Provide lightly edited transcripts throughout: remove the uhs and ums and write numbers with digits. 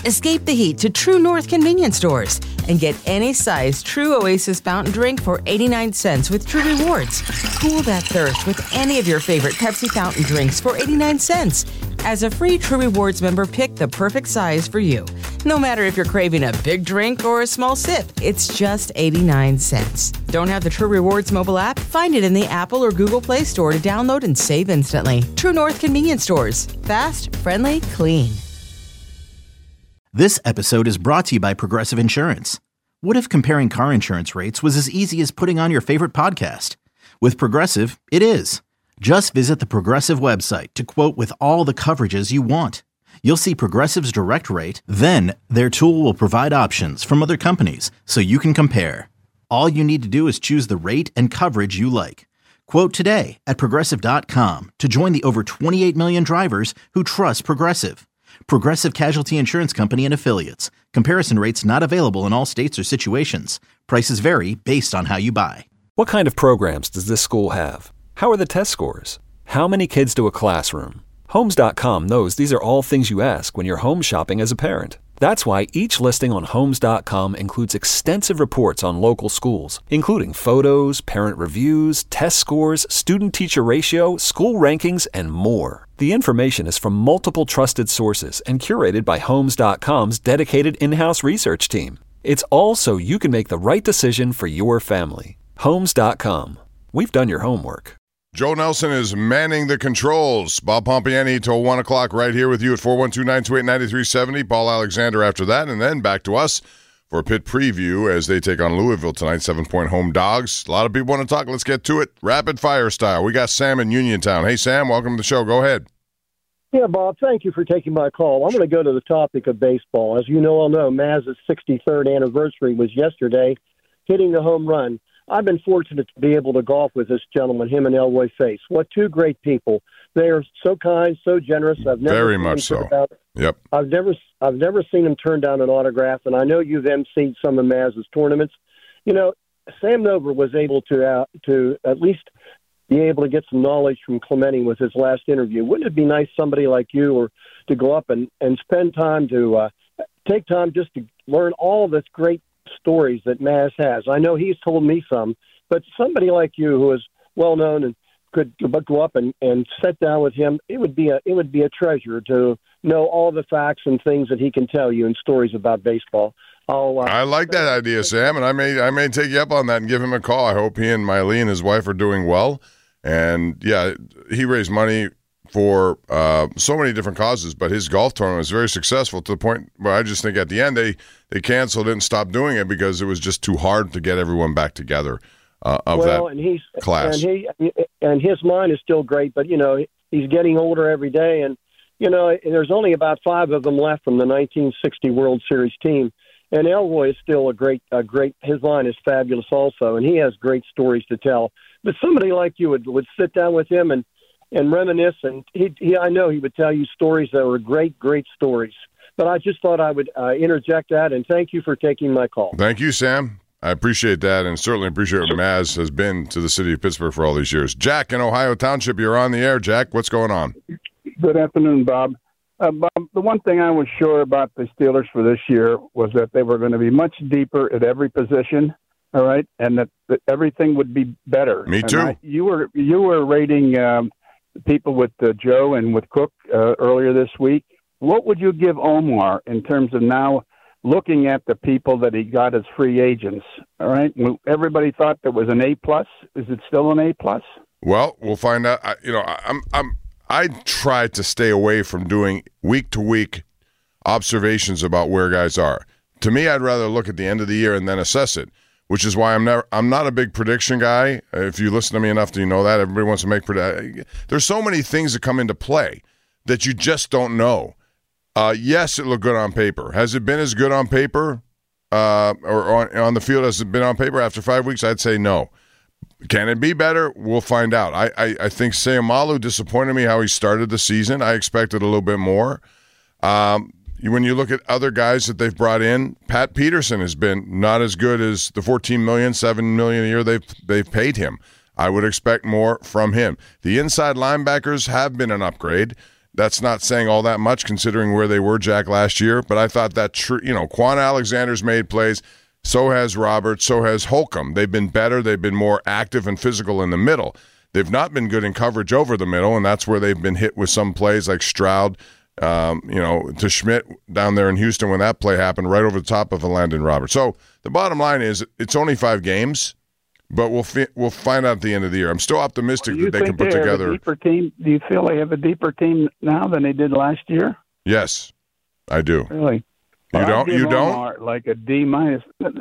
Escape the heat to True North convenience stores and get any size True Oasis fountain drink for 89 cents with True Rewards. Cool that thirst with any of your favorite Pepsi fountain drinks for 89 cents. As a free True Rewards member, pick the perfect size for you. No matter if you're craving a big drink or a small sip, it's just 89 cents. Don't have the True Rewards mobile app? Find it in the Apple or Google Play Store to download and save instantly. True North convenience stores. Fast, friendly, clean. This episode is brought to you by Progressive Insurance. What if comparing car insurance rates was as easy as putting on your favorite podcast? With Progressive, it is. Just visit the Progressive website to quote with all the coverages you want. You'll see Progressive's direct rate, then their tool will provide options from other companies so you can compare. All you need to do is choose the rate and coverage you like. Quote today at Progressive.com to join the over 28 million drivers who trust Progressive. Progressive Casualty Insurance Company and Affiliates. Comparison rates not available in all states or situations. Prices vary based on how you buy. What kind of programs does this school have? How are the test scores? How many kids to a classroom? Homes.com knows these are all things you ask when you're home shopping as a parent. That's why each listing on Homes.com includes extensive reports on local schools, including photos, parent reviews, test scores, student-teacher ratio, school rankings, and more. The information is from multiple trusted sources and curated by Homes.com's dedicated in-house research team. It's all so you can make the right decision for your family. Homes.com. We've done your homework. Joe Nelson is manning the controls. Bob Pompiani till 1 o'clock right here with you at 412-928-9370. Paul Alexander after that, and then back to us for a pit preview as they take on Louisville tonight, 7-point home dogs. A lot of people want to talk. Let's get to it. Rapid fire style. We got Sam in Uniontown. Hey, Sam, welcome to the show. Go ahead. Yeah, Bob, thank you for taking my call. I'm going to go to the topic of baseball. As you all know, Maz's 63rd anniversary was yesterday, hitting the home run. I've been fortunate to be able to golf with this gentleman, him and Elroy Face. What two great people. They are so kind, so generous. I've never Very much so. Yep. I've never seen him turn down an autograph, and I know you've emceed some of Maz's tournaments. You know, Sam Nover was able to at least be able to get some knowledge from Clemente with his last interview. Wouldn't it be nice somebody like you or to go up and spend time to take time just to learn all this great stories that Maz has? I know he's told me some, but somebody like you who is well known and could go up and sit down with him, it would be a treasure to know all the facts and things that he can tell you and stories about baseball. I like that idea, Sam, and I may take you up on that and give him a call. I hope he and Miley and his wife are doing well. And yeah, he raised money for so many different causes, but his golf tournament was very successful to the point where I just think at the end they canceled it and stopped doing it because it was just too hard to get everyone back together that class. And his mind is still great, but he's getting older every day, and there's only about 5 of them left from the 1960 World Series team. And Elroy is still a great. His line is fabulous also, and he has great stories to tell. But somebody like you would sit down with him and reminisce, and I know he would tell you stories that were great stories. But I just thought I would interject that, and thank you for taking my call. Thank you, Sam. I appreciate that, and certainly appreciate what Maz has been to the city of Pittsburgh for all these years. Jack in Ohio Township, you're on the air. Jack, what's going on? Good afternoon, Bob. Bob, the one thing I was sure about the Steelers for this year was that they were going to be much deeper at every position, all right, and that everything would be better. Me too. You were rating people with Joe and with Cook earlier this week. What would you give Omar in terms of now looking at the people that he got as free agents? All right, everybody thought that was an A+. Is it still an A+? Well, we'll find out. I try to stay away from doing week-to-week observations about where guys are. To me, I'd rather look at the end of the year and then assess it, which is why I'm not a big prediction guy. If you listen to me enough, you know that. Everybody wants to make predictions. There's so many things that come into play that you just don't know. Yes, it looked good on paper. Has it been as good on paper or on the field as it been on paper after 5 weeks? I'd say no. Can it be better? We'll find out. I think Seumalo disappointed me how he started the season. I expected a little bit more. When you look at other guys that they've brought in, Pat Peterson has been not as good as the $14 million, $7 million a year they've paid him. I would expect more from him. The inside linebackers have been an upgrade. That's not saying all that much considering where they were, Jack, last year. But I thought that, Quan Alexander's made plays. So has Roberts. So has Holcomb. They've been better. They've been more active and physical in the middle. They've not been good in coverage over the middle, and that's where they've been hit with some plays like Stroud, to Schmidt down there in Houston when that play happened right over the top of Landon Roberts. So the bottom line is it's only 5 games, but we'll find out at the end of the year. I'm still optimistic that they can put together a deeper team. Do you feel they have a deeper team now than they did last year? Yes, I do. Really? You don't? You don't? Omar like a D minus.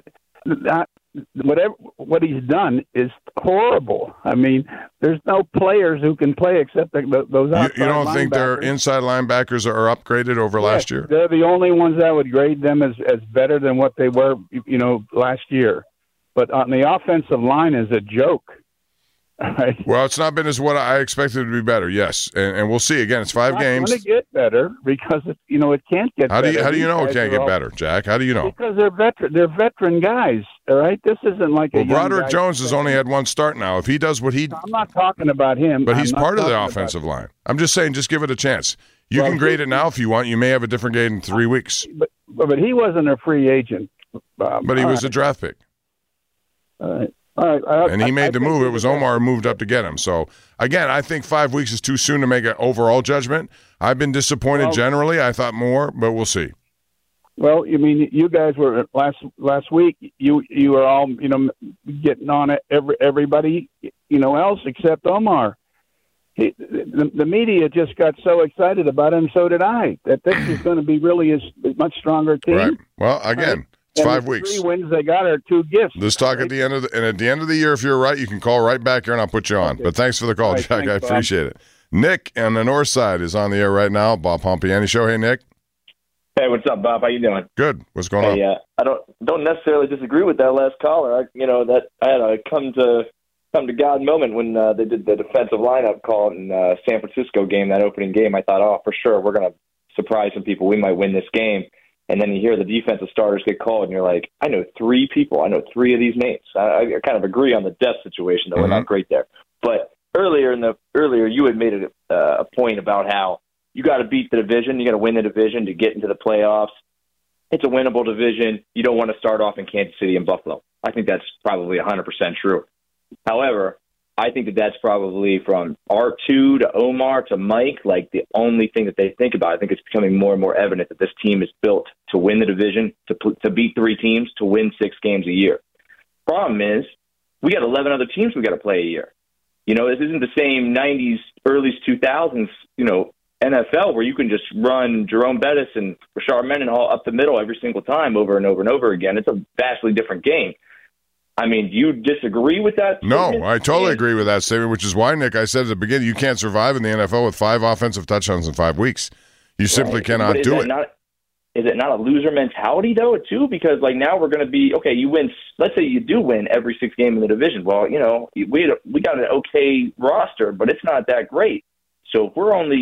What he's done is horrible. I mean, there's no players who can play except those outside. You don't think their inside linebackers are upgraded over last year? They're the only ones that would grade them as better than what they were, last year. But on the offensive line is a joke. Right. Well, it's not been as what I expected it to be better. Yes, and we'll see. Again, it's 5 games. It's going to get better because it can't get better. How do you know it can't get better, Jack? How do you know? Because they're veteran guys. All right, this isn't like a young Broderick guy. Jones has only had 1 start now. If he does what he, I'm not talking about him, but he's part of the offensive line. I'm just saying, just give it a chance. You can grade it now if you want. You may have a different grade in 3 weeks. But he wasn't a free agent. But he was a draft pick. All right. All right. And he made the move. It was Omar who moved up to get him. So, again, I think 5 weeks is too soon to make an overall judgment. I've been disappointed generally. I thought more, but we'll see. Well, I mean, you guys were last week. You were all getting on it. Everybody else except Omar. The media just got so excited about him. So did I. That this is going to be really a much stronger team. Right. Well, again. It's 5 weeks. 3 wins they got are 2 gifts. Let's talk at the end of the year. If you're right, you can call right back here, and I'll put you on. Okay. But thanks for the call, Jack. Thanks, I appreciate it. Nick on the north side is on the air right now. Bob Pompiani Show. Hey, Nick. Hey, what's up, Bob? How you doing? Good. What's going on? I don't necessarily disagree with that last caller. I had a come to God moment when they did the defensive lineup call in San Francisco game, that opening game. I thought, for sure, we're going to surprise some people. We might win this game. And then you hear the defensive starters get called, and you're like, I know 3 people. I know 3 of these names. I kind of agree on the depth situation, though. We're not great there. But earlier you had made a point about how you got to beat the division. You got to win the division to get into the playoffs. It's a winnable division. You don't want to start off in Kansas City and Buffalo. I think that's probably 100% true. However, I think that's probably from R2 to Omar to Mike, like the only thing that they think about. I think it's becoming more and more evident that this team is built to win the division, to beat 3 teams, to win 6 games a year. Problem is, we got 11 other teams we got to play a year. This isn't the same 90s, early 2000s, NFL where you can just run Jerome Bettis and Rashard Mendenhall up the middle every single time over and over and over again. It's a vastly different game. I mean, do you disagree with that statement? No, I totally agree with that statement, which is why, Nick, I said at the beginning, you can't survive in the NFL with 5 offensive touchdowns in 5 weeks. You simply cannot do it. Is it not a loser mentality, though, too? Because, now we're going to be, okay, you win, let's say you do win every 6 game in the division. Well, we got an okay roster, but it's not that great. So if we're only,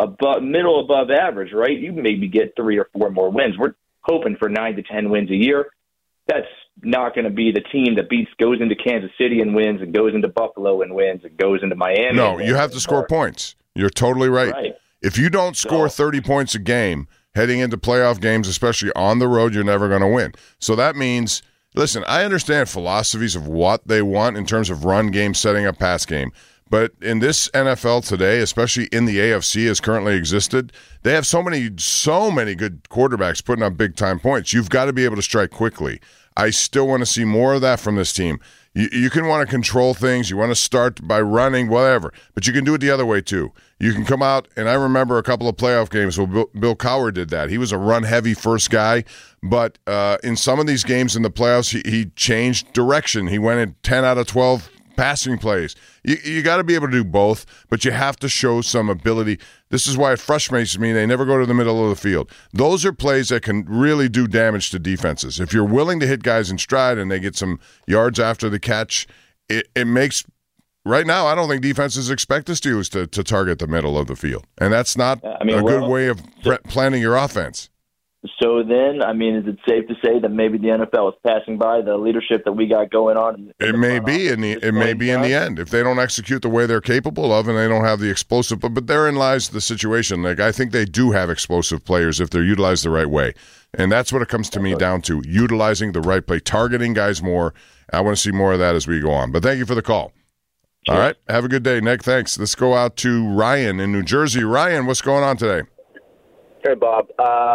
above average, right, you maybe get 3 or 4 more wins. We're hoping for 9 to 10 wins a year. That's not going to be the team that goes into Kansas City and wins, and goes into Buffalo and wins, and goes into Miami. No, you have to score points. You're totally right. If you don't score 30 points a game heading into playoff games, especially on the road, you're never going to win. So that means, listen, I understand philosophies of what they want in terms of run game, setting up pass game. But in this NFL today, especially in the AFC as currently existed, they have so many good quarterbacks putting up big-time points. You've got to be able to strike quickly. I still want to see more of that from this team. You can want to control things. You want to start by running, whatever. But you can do it the other way, too. You can come out, and I remember a couple of playoff games where Bill Cowher did that. He was a run-heavy first guy, but in some of these games in the playoffs, he changed direction. He went in 10 out of 12 passing plays. You got to be able to do both, but you have to show some ability. This is why it frustrates me. They never go to the middle of the field. Those are plays that can really do damage to defenses. If you're willing to hit guys in stride and they get some yards after the catch, it makes – right now I don't think defenses expect the Steelers to target the middle of the field, and that's not a good way of planning your offense. So then, I mean, is it safe to say that maybe the NFL is passing by the leadership that we got going on? It may be in the end if they don't execute the way they're capable of, and they don't have the explosive. But therein lies the situation. Like, I think they do have explosive players if they're utilized the right way, and that's what it comes to me down to: utilizing the right play, targeting guys more. I want to see more of that as we go on. But thank you for the call. Sure. All right, have a good day, Nick. Thanks. Let's go out to Ryan in New Jersey. Ryan, what's going on today? Hey, Bob.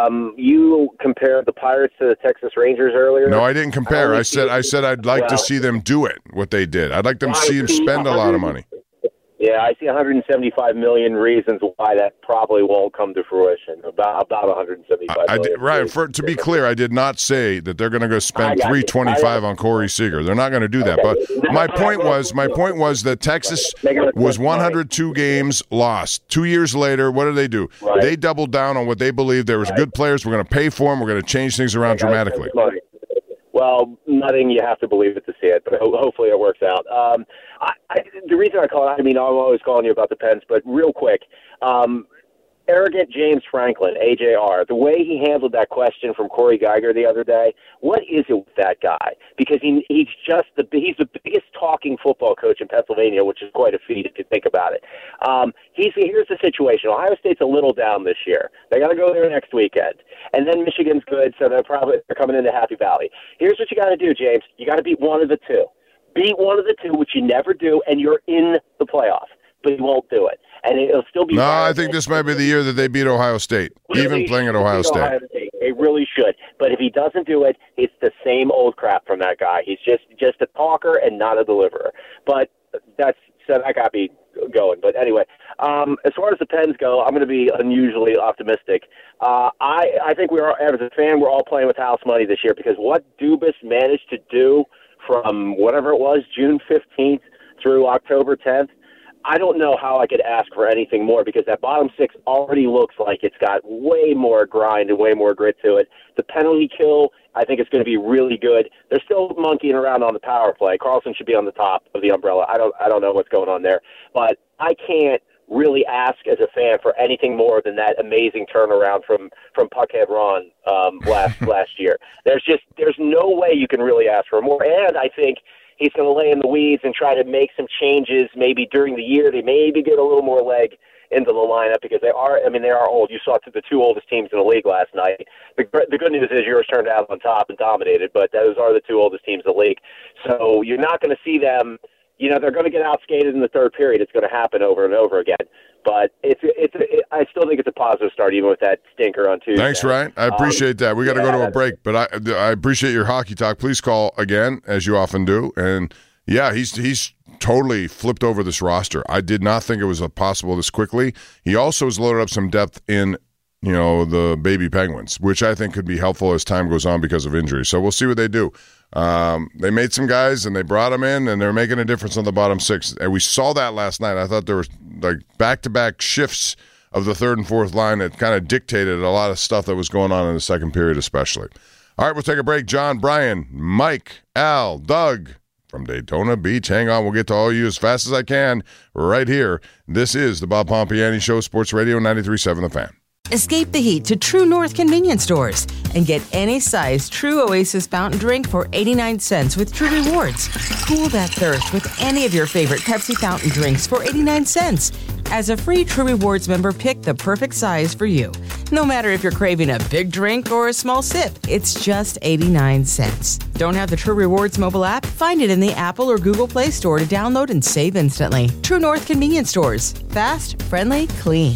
You compared the Pirates to the Texas Rangers earlier. No, I didn't compare. I said I'd like to see them do it, what they did. I'd like them to see them spend a lot of money. Yeah, I see 175 million reasons why that probably won't come to fruition. About 175 million. Ryan, to be clear, I did not say that they're going to go spend $325 on Corey Seager. They're not going to do that. But my point was that Texas was 102 games lost. 2 years later, what did they do? Right. They doubled down on what they believed. There was good players. We're going to pay for them. We're going to change things around dramatically. Well, nothing. You have to believe it to see it, but hopefully it works out. The reason I call it, I mean, I'm always calling you about the Pens, but real quick, arrogant James Franklin, AJR, the way he handled that question from Corey Geiger the other day, what is it with that guy? Because he's the biggest talking football coach in Pennsylvania, which is quite a feat if you think about it. Here's the situation. Ohio State's a little down this year. They got to go there next weekend. And then Michigan's good, so they're coming into Happy Valley. Here's what you got to do, James. You got to beat one of the two. Beat one of the two, which you never do, and you're in the playoff. But you won't do it. And it'll still be... No, I think this might be the year that they beat Ohio State, even playing at Ohio State. They really should. But if he doesn't do it, it's the same old crap from that guy. He's just a talker and not a deliverer. But that got me going. But anyway, as far as the Pens go, I'm going to be unusually optimistic. I think as a fan, we're all playing with house money this year because what Dubas managed to do from whatever it was, June 15th through October 10th, I don't know how I could ask for anything more because that bottom six already looks like it's got way more grind and way more grit to it. The penalty kill, I think it's going to be really good. They're still monkeying around on the power play. Carlson should be on the top of the umbrella. I don't know what's going on there, but I can't really ask as a fan for anything more than that amazing turnaround from Puckhead Ron last year. There's no way you can really ask for more, and I think he's going to lay in the weeds and try to make some changes maybe during the year. They maybe get a little more leg into the lineup because they are old. You saw the two oldest teams in the league last night. The good news is yours turned out on top and dominated, but those are the two oldest teams in the league. So you're not going to see them. They're going to get outskated in the third period. It's going to happen over and over again. But I still think it's a positive start, even with that stinker on Tuesday. Thanks, Ryan. I appreciate that. We got to go to a break, but I appreciate your hockey talk. Please call again, as you often do. And yeah, he's totally flipped over this roster. I did not think it was possible this quickly. He also has loaded up some depth in the baby Penguins, which I think could be helpful as time goes on because of injury. So we'll see what they do. They made some guys and they brought them in and they're making a difference on the bottom six. And we saw that last night. I thought there were like back-to-back shifts of the third and fourth line that kind of dictated a lot of stuff that was going on in the second period especially. All right, we'll take a break. John, Brian, Mike, Al, Doug from Daytona Beach. Hang on, we'll get to all of you as fast as I can right here. This is the Bob Pompiani Show, Sports Radio 93.7 The Fan. Escape the heat to True North convenience stores and get any size True Oasis fountain drink for 89 cents with True Rewards. Cool that thirst with any of your favorite Pepsi fountain drinks for 89 cents. As a free True Rewards member, pick the perfect size for you. No matter if you're craving a big drink or a small sip, it's just 89 cents. Don't have the True Rewards mobile app? Find it in the Apple or Google Play Store to download and save instantly. True North convenience stores. Fast, friendly, clean.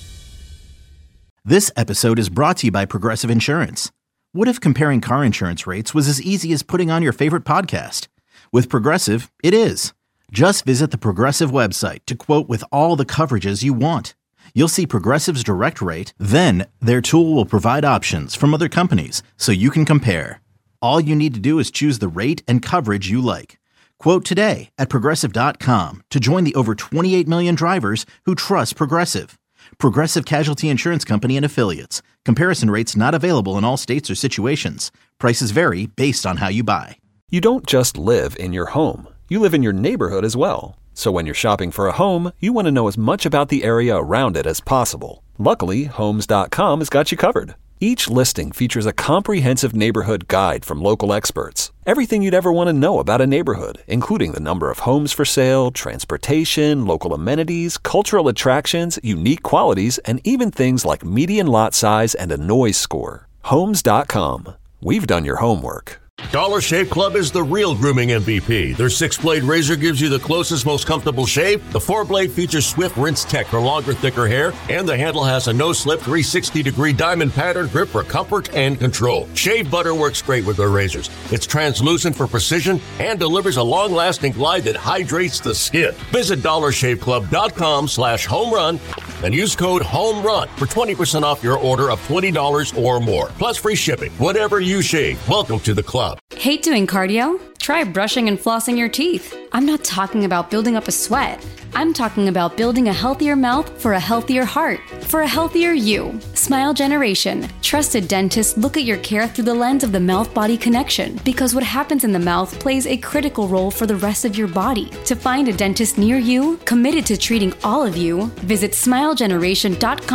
This episode is brought to you by Progressive Insurance. What if comparing car insurance rates was as easy as putting on your favorite podcast? With Progressive, it is. Just visit the Progressive website to quote with all the coverages you want. You'll see Progressive's direct rate, then their tool will provide options from other companies so you can compare. All you need to do is choose the rate and coverage you like. Quote today at Progressive.com to join the over 28 million drivers who trust Progressive. Progressive Casualty Insurance Company and Affiliates. Comparison rates not available in all states or situations. Prices vary based on how you buy. You don't just live in your home. You live in your neighborhood as well. So when you're shopping for a home, you want to know as much about the area around it as possible. Luckily, Homes.com has got you covered. Each listing features a comprehensive neighborhood guide from local experts. Everything you'd ever want to know about a neighborhood, including the number of homes for sale, transportation, local amenities, cultural attractions, unique qualities, and even things like median lot size and a noise score. Homes.com. We've done your homework. Dollar Shave Club is the real grooming MVP. Their 6-blade razor gives you the closest, most comfortable shave. The 4-blade features Swift Rinse Tech for longer, thicker hair. And the handle has a no-slip 360-degree diamond pattern grip for comfort and control. Shave butter works great with their razors. It's translucent for precision and delivers a long-lasting glide that hydrates the skin. Visit DollarShaveClub.com/homerun and use code HOMERUN for 20% off your order of $20 or more. Plus free shipping. Whatever you shave, welcome to the club. Hate doing cardio? Try brushing and flossing your teeth. I'm not talking about building up a sweat. I'm talking about building a healthier mouth for a healthier heart, for a healthier you. Smile Generation. Trusted dentists look at your care through the lens of the mouth-body connection, because what happens in the mouth plays a critical role for the rest of your body. To find a dentist near you, committed to treating all of you, visit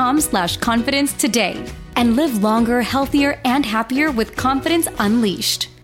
smilegeneration.com/confidence today and live longer, healthier, and happier with confidence unleashed.